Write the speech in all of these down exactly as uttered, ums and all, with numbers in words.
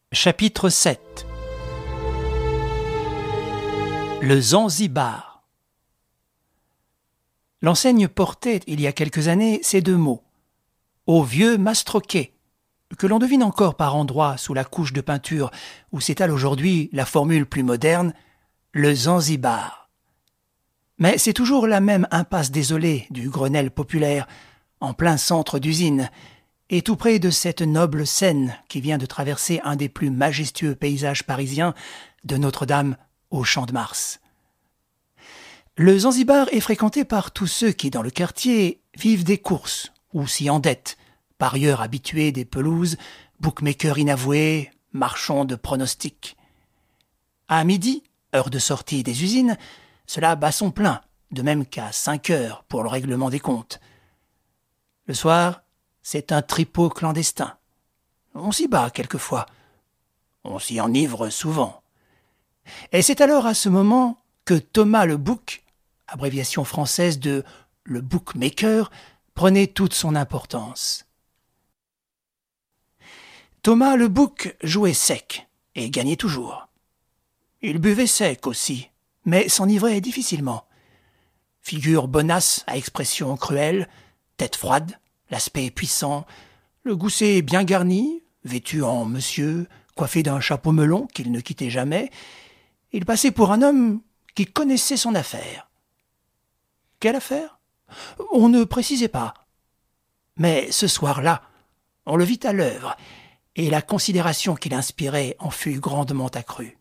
Chapitre sept. Le Zanzibar. L'enseigne portait, il y a quelques années, ces deux mots. Au vieux mastroquet, que l'on devine encore par endroits sous la couche de peinture où s'étale aujourd'hui la formule plus moderne, le Zanzibar. Mais c'est toujours la même impasse désolée du Grenelle populaire, en plein centre d'usine, et tout près de cette noble Seine qui vient de traverser un des plus majestueux paysages parisiens, de Notre-Dame au Champ de Mars. Le Zanzibar est fréquenté par tous ceux qui, dans le quartier, vivent des courses ou s'y endettent, parieurs habitués des pelouses, bookmakers inavoués, marchands de pronostics. À midi, heure de sortie des usines, cela bat son plein, de même qu'à cinq heures pour le règlement des comptes. Le soir, c'est un tripot clandestin. On s'y bat quelquefois. On s'y enivre souvent. Et c'est alors à ce moment que Thomas le Bouc, abréviation française de le bookmaker, prenait toute son importance. Thomas le Bouc jouait sec et gagnait toujours. Il buvait sec aussi, mais s'enivrait difficilement. Figure bonasse à expression cruelle, tête froide, l'aspect puissant, le gousset bien garni, vêtu en monsieur, coiffé d'un chapeau melon qu'il ne quittait jamais, il passait pour un homme qui connaissait son affaire. Quelle affaire ? On ne précisait pas. Mais ce soir-là, on le vit à l'œuvre, et la considération qu'il inspirait en fut grandement accrue.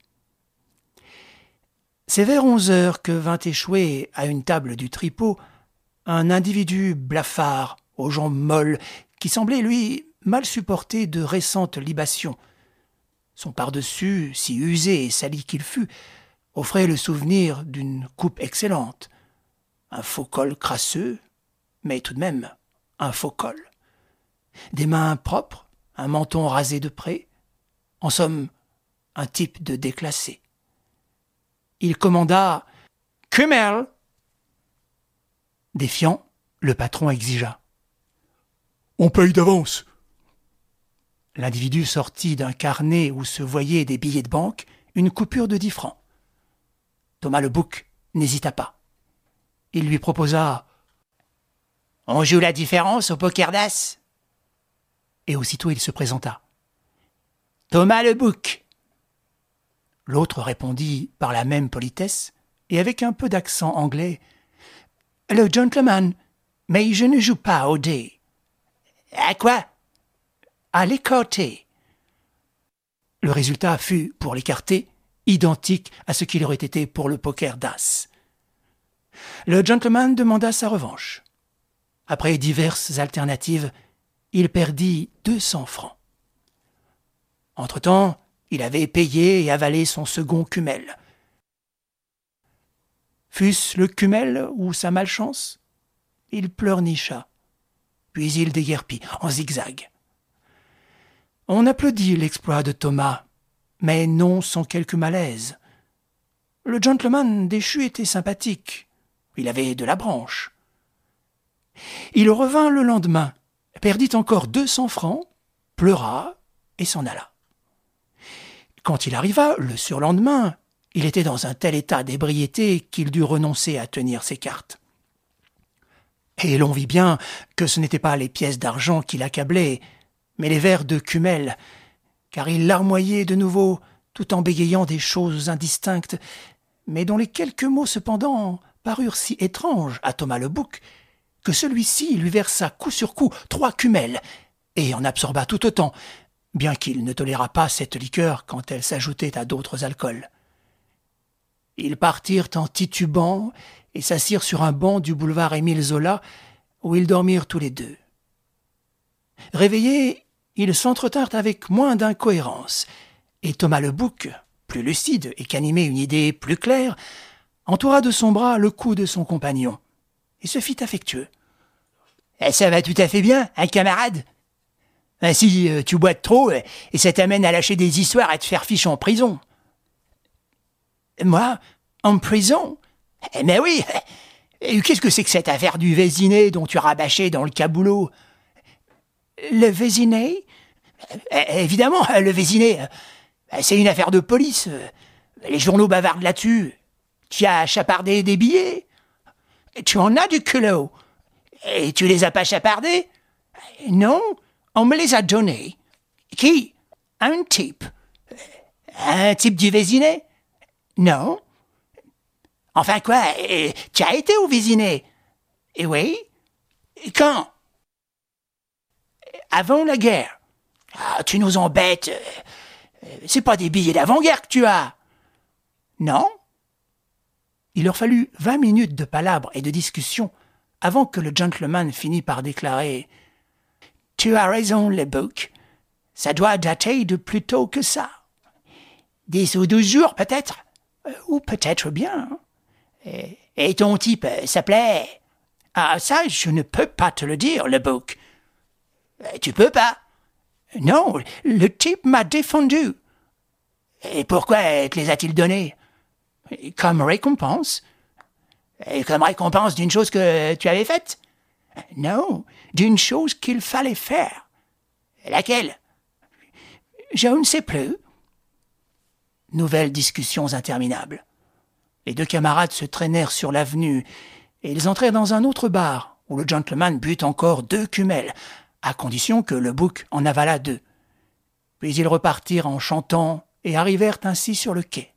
C'est vers onze heures que vint échouer à une table du tripot un individu blafard, aux jambes molles, qui semblait, lui, mal supporter de récentes libations. Son pardessus, si usé et sali qu'il fût, offrait le souvenir d'une coupe excellente. Un faux col crasseux, mais tout de même un faux col. Des mains propres, un menton rasé de près. En somme, un type de déclassé. Il commanda « Kümmel !» Défiant, le patron exigea. « On paye d'avance !» L'individu sortit d'un carnet où se voyaient des billets de banque une coupure de dix francs. Thomas le Bouc n'hésita pas. Il lui proposa « On joue la différence au poker d'as ?» Et aussitôt il se présenta. « Thomas le Bouc !» L'autre répondit par la même politesse et avec un peu d'accent anglais. « Le gentleman, mais je ne joue pas au dé. »« À quoi ?»« À l'écarté. » Le résultat fut, pour l'écarté, identique à ce qu'il aurait été pour le poker d'as. Le gentleman demanda sa revanche. Après diverses alternatives, il perdit deux cents francs. Entre-temps, il avait payé et avalé son second Kümmel. Fût-ce le Kümmel ou sa malchance ? Il pleurnicha, puis il déguerpit en zigzag. On applaudit l'exploit de Thomas, mais non sans quelque malaise. Le gentleman déchu était sympathique, il avait de la branche. Il revint le lendemain, perdit encore deux cents francs, pleura et s'en alla. Quand il arriva, le surlendemain, il était dans un tel état d'ébriété qu'il dut renoncer à tenir ses cartes. Et l'on vit bien que ce n'étaient pas les pièces d'argent qui l'accablaient, mais les verres de Kümmel, car il larmoyait de nouveau, tout en bégayant des choses indistinctes, mais dont les quelques mots cependant parurent si étranges à Thomas le Bouc, que celui-ci lui versa coup sur coup trois Kümmel, et en absorba tout autant, bien qu'il ne tolérât pas cette liqueur quand elle s'ajoutait à d'autres alcools. Ils partirent en titubant et s'assirent sur un banc du boulevard Émile Zola, où ils dormirent tous les deux. Réveillés, ils s'entretinrent avec moins d'incohérence, et Thomas le Bouc, plus lucide et qu'animait une idée plus claire, entoura de son bras le cou de son compagnon, et se fit affectueux. « Ça va tout à fait bien, hein, camarade ? Si euh, tu bois de trop, euh, et ça t'amène à lâcher des histoires à te faire fiche en prison. »« Moi ? En prison ? Eh mais oui. Et qu'est-ce que c'est que cette affaire du Vésiné dont tu rabâchais dans le caboulot ? » ?»« Le Vésiné ? Évidemment, le Vésiné. C'est une affaire de police. Les journaux bavardent là-dessus. Tu as chapardé des billets. Tu en as du culot. Et tu les as pas chapardés? Non, on me les a donnés. Qui? Un type. Un type du Vésinet? Non. Enfin quoi, tu as été au Vésinet? Eh oui. Quand? Avant la guerre. Ah, tu nous embêtes. C'est pas des billets d'avant-guerre que tu as. Non? Il leur fallut vingt minutes de palabres et de discussion avant que le gentleman finît par déclarer « Tu as raison, le bouc. Ça doit dater de plus tôt que ça. Dix ou douze jours, peut-être. Ou peut-être bien. Et, et ton type s'appelait... Ah, ça, je ne peux pas te le dire, le bouc. Tu peux pas? Non, le type m'a défendu. Et pourquoi te les a-t-il donnés? Comme récompense. Et comme récompense d'une chose que tu avais faite? Non, d'une chose qu'il fallait faire. Laquelle? Je ne sais plus. Nouvelles discussions interminables. Les deux camarades se traînèrent sur l'avenue et ils entrèrent dans un autre bar où le gentleman but encore deux cumels, à condition que le bouc en avalât deux. Puis ils repartirent en chantant et arrivèrent ainsi sur le quai.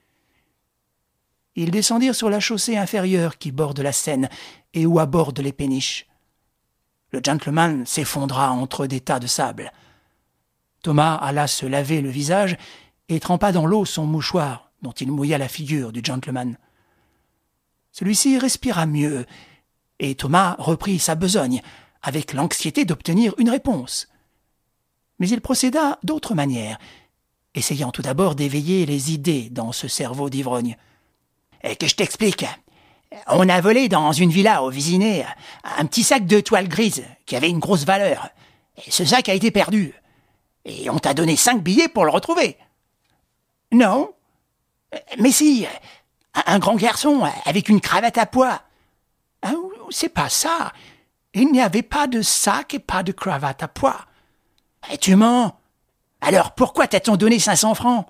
Ils descendirent sur la chaussée inférieure qui borde la Seine et où abordent les péniches. Le gentleman s'effondra entre des tas de sable. Thomas alla se laver le visage et trempa dans l'eau son mouchoir, dont il mouilla la figure du gentleman. Celui-ci respira mieux, et Thomas reprit sa besogne, avec l'anxiété d'obtenir une réponse. Mais il procéda d'autre manière, essayant tout d'abord d'éveiller les idées dans ce cerveau d'ivrogne. Et que je t'explique. On a volé dans une villa au Vésinet un petit sac de toile grise qui avait une grosse valeur. Et ce sac a été perdu. Et on t'a donné cinq billets pour le retrouver. Non. Mais si, un grand garçon avec une cravate à pois. Ah, c'est pas ça. Il n'y avait pas de sac et pas de cravate à pois. Et tu mens. Alors pourquoi t'a-t-on donné cinq cents francs?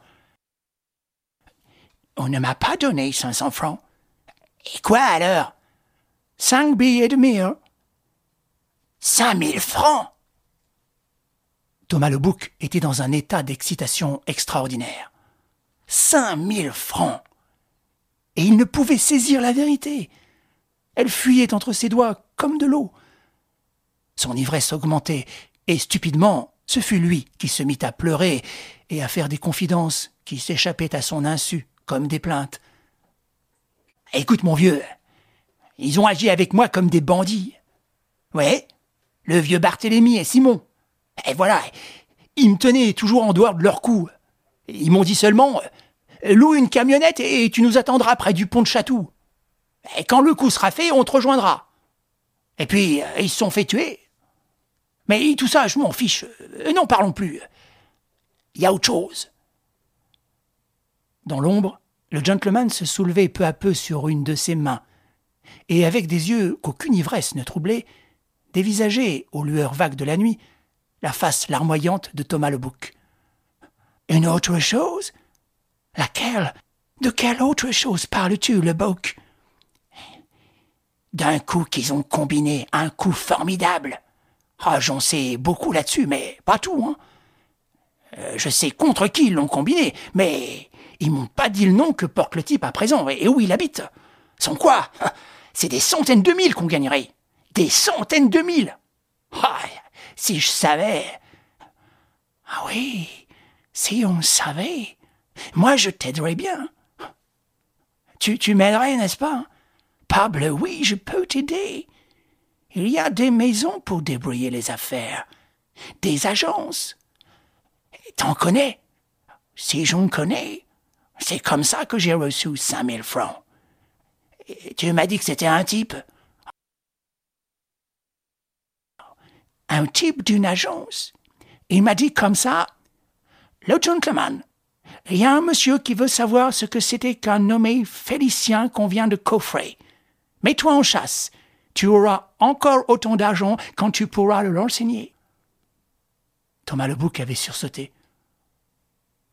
On ne m'a pas donné cinq cents francs. Et quoi alors? Cinq billets de mille. Cinq mille francs! Thomas le bouc était dans un état d'excitation extraordinaire. Cinq mille francs! Et il ne pouvait saisir la vérité. Elle fuyait entre ses doigts comme de l'eau. Son ivresse augmentait, et stupidement, ce fut lui qui se mit à pleurer et à faire des confidences qui s'échappaient à son insu, comme des plaintes. « Écoute, mon vieux, ils ont agi avec moi comme des bandits. Ouais, le vieux Barthélemy et Simon. Et voilà, ils me tenaient toujours en dehors de leur cou. Ils m'ont dit seulement « Loue une camionnette et tu nous attendras près du pont de Chatou. Et quand le coup sera fait, on te rejoindra. » Et puis, ils se sont fait tuer. Mais tout ça, je m'en fiche. N'en parlons plus. Il y a autre chose. Dans l'ombre, le gentleman se soulevait peu à peu sur une de ses mains, et avec des yeux qu'aucune ivresse ne troublait, dévisageait, aux lueurs vagues de la nuit, la face larmoyante de Thomas le bouc. « Une autre chose? Laquelle? De quelle autre chose parles-tu, le bouc? » D'un coup qu'ils ont combiné, un coup formidable. Ah, j'en sais beaucoup là-dessus, mais pas tout, hein. Euh, je sais contre qui ils l'ont combiné, mais ils m'ont pas dit le nom que porte le type à présent et où il habite. Sans quoi, c'est des centaines de mille qu'on gagnerait. Des centaines de mille. Ah, si je savais. Ah oui, si on savait, moi je t'aiderais bien. Tu, tu m'aiderais, n'est-ce pas? Pable, oui, je peux t'aider. Il y a des maisons pour débrouiller les affaires, des agences. T'en connais? Si j'en connais, c'est comme ça que j'ai reçu cinq mille francs. Et tu m'as dit que c'était un type? Un type d'une agence. Il m'a dit comme ça, « Le gentleman, il y a un monsieur qui veut savoir ce que c'était qu'un nommé Félicien qu'on vient de coffrer. Mets-toi en chasse. Tu auras encore autant d'argent quand tu pourras le renseigner. » Thomas le bouc avait sursauté.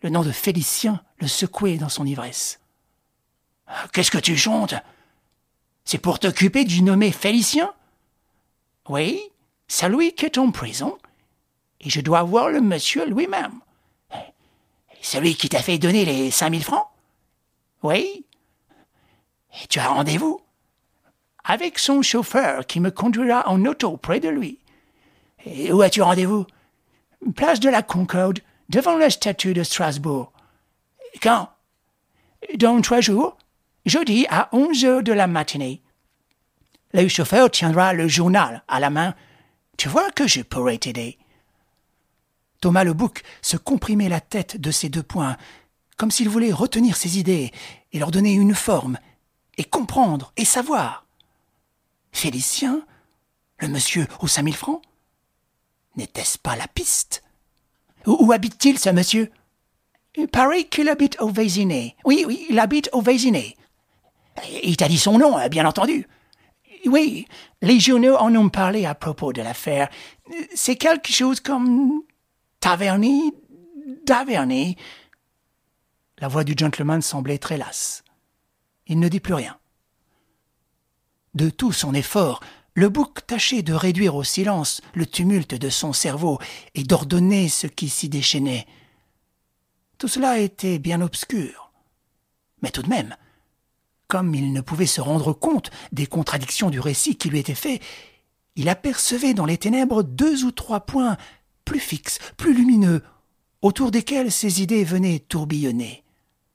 Le nom de Félicien le secouait dans son ivresse. « Qu'est-ce que tu chantes? C'est pour t'occuper du nommé Félicien? Oui, c'est lui qui est en prison, et je dois voir le monsieur lui-même. Celui qui t'a fait donner les cinq mille francs? Oui. Et tu as rendez-vous? Avec son chauffeur qui me conduira en auto près de lui. Et où as-tu rendez-vous? Place de la Concorde, devant la statue de Strasbourg. Quand? Dans trois jours, jeudi à onze heures de la matinée. Le chauffeur tiendra le journal à la main. Tu vois que je pourrais t'aider. Thomas le Bouc se comprimait la tête de ses deux poings, comme s'il voulait retenir ses idées et leur donner une forme, et comprendre et savoir. Félicien, le monsieur aux cinq mille francs? N'était-ce pas la piste? Où, où habite-t-il, ce monsieur? Il paraît qu'il habite au Vésinet. Oui, oui, il habite au Vésinet. Il t'a dit son nom, bien entendu. Oui, les journaux en ont parlé à propos de l'affaire. C'est quelque chose comme Taverny, Taverny. La voix du gentleman semblait très lasse. Il ne dit plus rien. De tout son effort, le Bouc tâchait de réduire au silence le tumulte de son cerveau et d'ordonner ce qui s'y déchaînait. Tout cela était bien obscur. Mais tout de même, comme il ne pouvait se rendre compte des contradictions du récit qui lui était fait, il apercevait dans les ténèbres deux ou trois points plus fixes, plus lumineux, autour desquels ses idées venaient tourbillonner.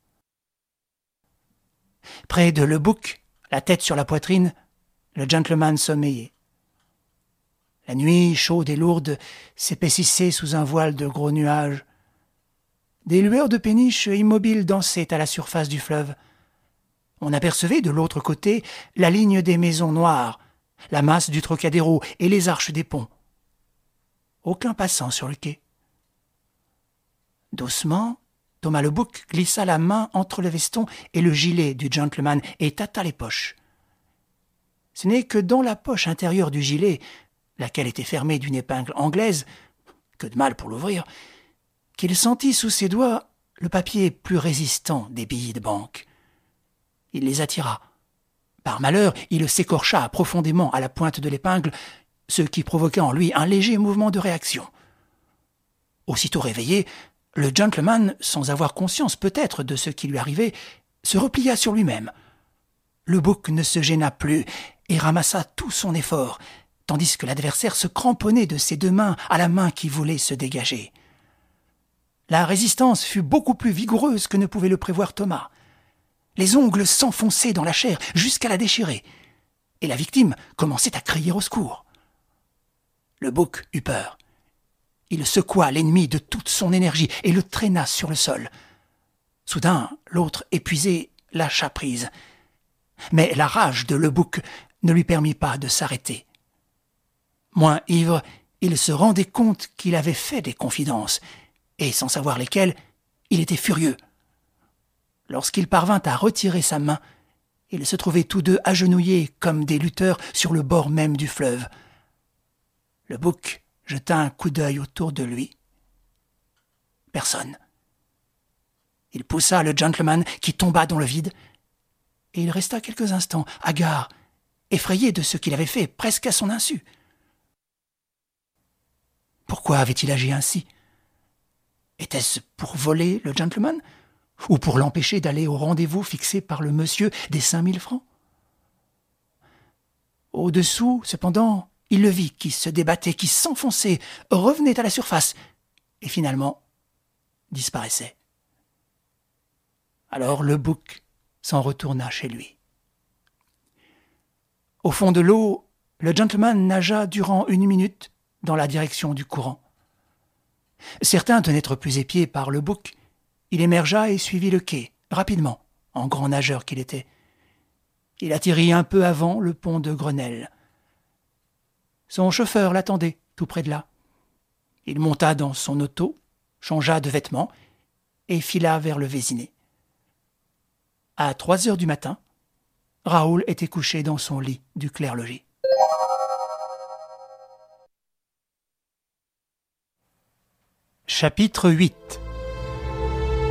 Près de Le Bouc, la tête sur la poitrine, le gentleman sommeillait. La nuit, chaude et lourde, s'épaississait sous un voile de gros nuages. Des lueurs de péniches immobiles dansaient à la surface du fleuve. On apercevait de l'autre côté la ligne des maisons noires, la masse du Trocadéro et les arches des ponts. Aucun passant sur le quai. Doucement, Thomas le Bouc glissa la main entre le veston et le gilet du gentleman et tâta les poches. Ce n'est que dans la poche intérieure du gilet, laquelle était fermée d'une épingle anglaise, que de mal pour l'ouvrir, qu'il sentit sous ses doigts le papier plus résistant des billets de banque. Il les attira. Par malheur, il s'écorcha profondément à la pointe de l'épingle, ce qui provoqua en lui un léger mouvement de réaction. Aussitôt réveillé, le gentleman, sans avoir conscience peut-être de ce qui lui arrivait, se replia sur lui-même. Le Bouc ne se gêna plus et ramassa tout son effort, tandis que l'adversaire se cramponnait de ses deux mains à la main qui voulait se dégager. La résistance fut beaucoup plus vigoureuse que ne pouvait le prévoir Thomas. Les ongles s'enfonçaient dans la chair jusqu'à la déchirer, et la victime commençait à crier au secours. Le Bouc eut peur. Il secoua l'ennemi de toute son énergie et le traîna sur le sol. Soudain, l'autre, épuisé, lâcha prise. Mais la rage de Le Bouc ne lui permit pas de s'arrêter. Moins ivre, il se rendait compte qu'il avait fait des confidences, et sans savoir lesquelles, il était furieux. Lorsqu'il parvint à retirer sa main, ils se trouvaient tous deux agenouillés comme des lutteurs sur le bord même du fleuve. Le Bouc jeta un coup d'œil autour de lui. Personne. Il poussa le gentleman qui tomba dans le vide, et il resta quelques instants, hagard, effrayé de ce qu'il avait fait, presque à son insu. Pourquoi avait-il agi ainsi? Était-ce pour voler le gentleman, ou pour l'empêcher d'aller au rendez-vous fixé par le monsieur des cinq mille francs? Au-dessous, cependant, il le vit qui se débattait, qui s'enfonçait, revenait à la surface, et finalement disparaissait. Alors le Bouc s'en retourna chez lui. Au fond de l'eau, le gentleman nagea durant une minute dans la direction du courant. Certain de n'être plus épié par le Bouc, il émergea et suivit le quai, rapidement, en grand nageur qu'il était. Il atterrit un peu avant le pont de Grenelle. Son chauffeur l'attendait, tout près de là. Il monta dans son auto, changea de vêtements et fila vers le Vésinet. À trois heures du matin, Raoul était couché dans son lit du clair-logis. Chapitre huit.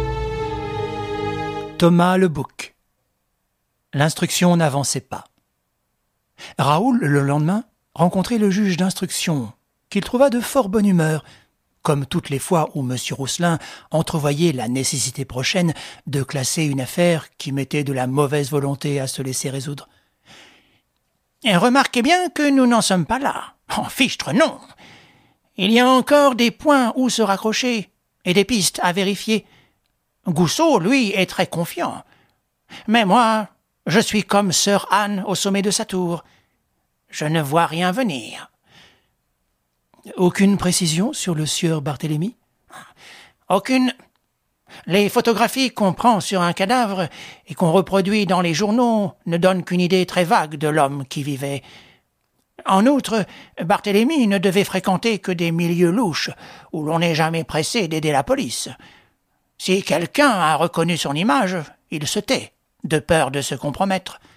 Thomas le bouc. L'instruction n'avançait pas. Raoul, le lendemain, rencontrait le juge d'instruction, qu'il trouva de fort bonne humeur, comme toutes les fois où M. Rousselin entrevoyait la nécessité prochaine de classer une affaire qui mettait de la mauvaise volonté à se laisser résoudre. « Remarquez bien que nous n'en sommes pas là. En fichtre, non. Il y a encore des points où se raccrocher et des pistes à vérifier. Goussot, lui, est très confiant. Mais moi, je suis comme sœur Anne au sommet de sa tour. Je ne vois rien venir. » Aucune précision sur le sieur Barthélemy ? Aucune. Les photographies qu'on prend sur un cadavre et qu'on reproduit dans les journaux ne donnent qu'une idée très vague de l'homme qui vivait. En outre, Barthélemy ne devait fréquenter que des milieux louches où l'on n'est jamais pressé d'aider la police. Si quelqu'un a reconnu son image, il se tait, de peur de se compromettre.